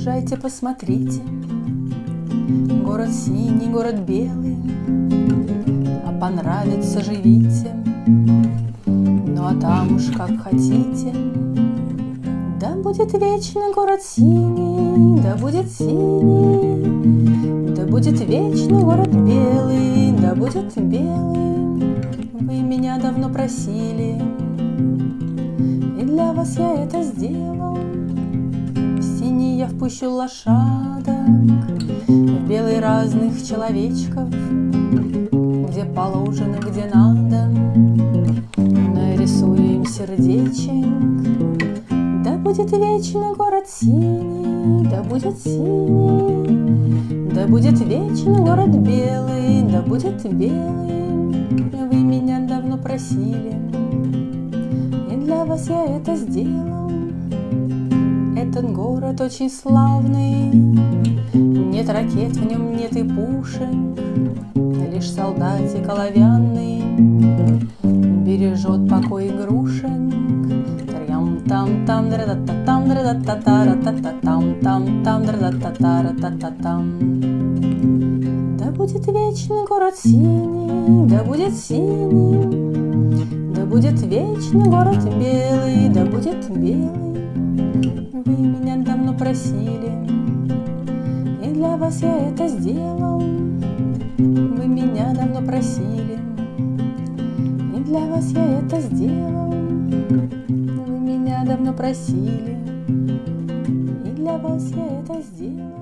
Приезжайте, посмотрите, город синий, город белый, а понравится — живите, ну а там уж как хотите. Да будет вечный город синий, да будет синий, да будет вечный город белый, да будет белый. Вы меня давно просили, и для вас я это сделал. В синий я впущу лошадок, в белый разных человечков, где положено, где надо, нарисую им сердечек. Да будет вечный город синий, да будет синий, да будет вечный город белый, да будет белый. Вы меня давно просили, и для вас я это сделал. Этот город очень славный, нет ракет в нем, нет и пушек, лишь солдатик оловянный бережет покой игрушек. Там-там, дра-та-та-там, дра-та-та-та-ра-та-та-там, там-там, дра-та-та-та-ра-та-та-там. Да будет вечный город синий, да будет синий, да будет вечный город белый, да будет белый. Вы меня давно просили, и для вас я это сделал. Вы меня давно просили, и для вас я это сделал. Вы меня давно просили, и для вас я это сделал.